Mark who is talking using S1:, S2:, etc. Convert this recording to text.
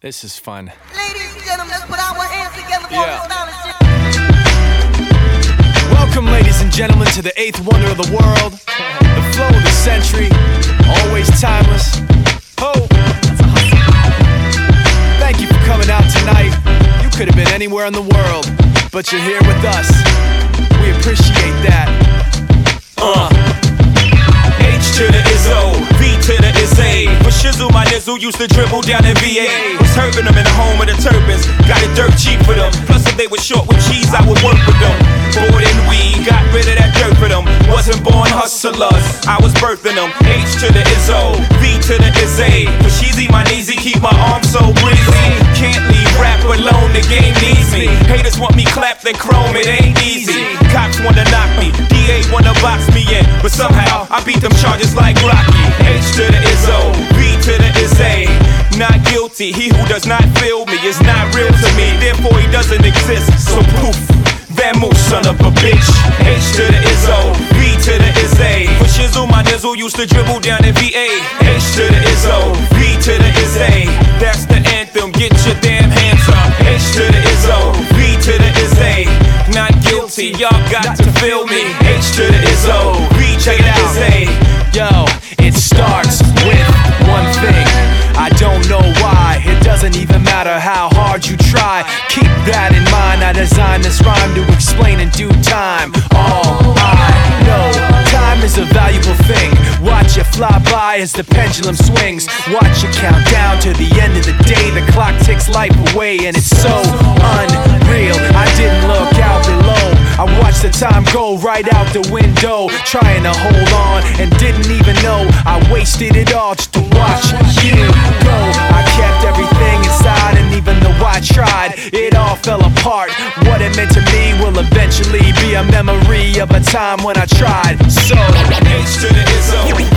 S1: This is fun.
S2: Ladies and gentlemen, let's put our hands together for this stylish shit.
S1: Welcome, ladies and gentlemen, to the eighth wonder of the world, the flow of the century, always timeless. Ho! Thank you for coming out tonight. You could have been anywhere in the world, but you're here with us. We appreciate that.
S3: H to the Izzo, V to the Izzy. For shizzle, my nizzle used to dribble down in VA. Was hurting them in the home of the turbans. Got it dirt cheap for them. Plus, if they were short with cheese, I would work with them. Bored and weed, got rid of that dirt for them. Wasn't born hustlers, I was birthing them. H to the Izzo, V to the Izzy. For sheezy, my kneesy, keep my arms so breezy. Can't leave rap alone, the game needs me. Haters want me clapped and chrome, it ain't easy. Cops wanna knock me, DA wanna box me in, but somehow I beat them charges like Rocky. H to the Izzo, V to the Izzy. Not guilty, he who does not feel me is not real to me, therefore he doesn't exist. So poof, Vamoose, son of a bitch. H to the Izzo, V to the Izzy. For shizzle, my nizzle used to dribble down in VA. H to the Izzo, V to the Izzy. That's the anthem, get your damn hands up. H to the Izzo, V to the Izzy. Not guilty, y'all got to feel me. H to the Izzo, V to the Izzy.
S1: Yo, it starts with one thing. I don't know why, it doesn't even matter how hard you try. Keep that in mind, I designed this rhyme to explain in due time. All I know, time is a valuable thing. Watch it fly by as the pendulum swings. Watch it count down to the end of the day. The clock ticks life away and it's so unreal. I didn't look out below, I watched the time go right out the window, trying to hold on and didn't even know I wasted it all just to watch you go. I kept everything inside, and even though I tried, it all fell apart. What it meant to me will eventually be a memory of a time when I tried. So
S3: H to the Izzo,